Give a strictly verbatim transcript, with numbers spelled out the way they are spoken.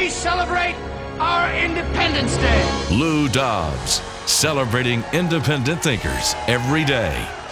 we celebrate our Independence Day. Lou Dobbs, celebrating independent thinkers every day.